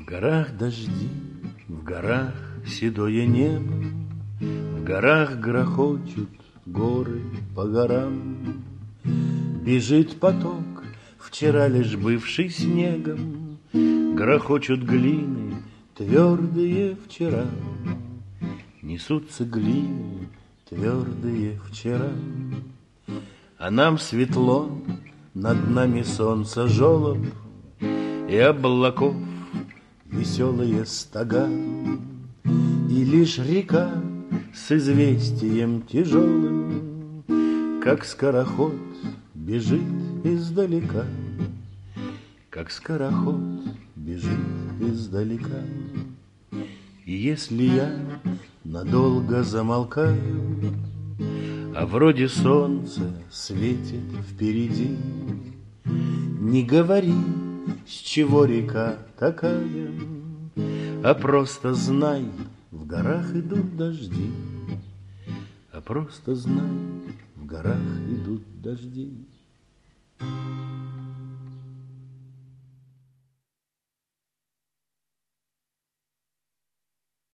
горах дожди, в горах седое небо, в горах грохочут горы по горам. Бежит поток, вчера лишь бывший снегом, грохочут глины, твердые вчера. Несутся глины, твердые вчера. А нам светло, над нами солнце жолоб, и облаков веселые стога, и лишь река с известием тяжелым, как скороход, бежит издалека, как скороход бежит издалека. И если я надолго замолкаю, а вроде солнце светит впереди, не говори, с чего река такая, а просто знай, в горах идут дожди, а просто знай, в горах идут дожди.